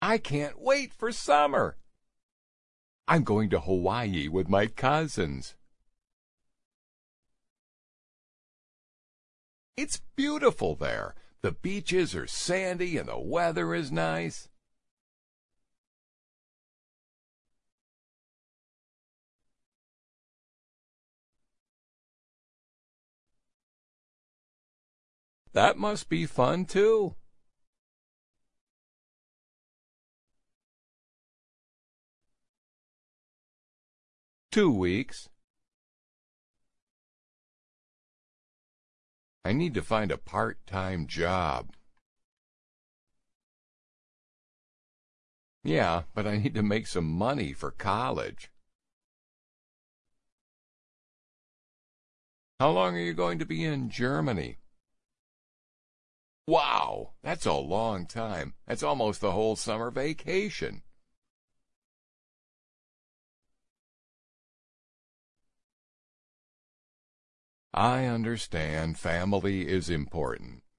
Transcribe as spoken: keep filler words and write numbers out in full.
I can't wait for summer. I'm going to Hawaii with my cousins. It's beautiful there. The beaches are sandy and the weather is nice. That must be fun too. Two weeks. I need to find a part-time job. Yeah, but I need to make some money for college. How long are you going to be in Germany? Wow, that's a long time. That's almost the whole summer vacation. I understand family is important.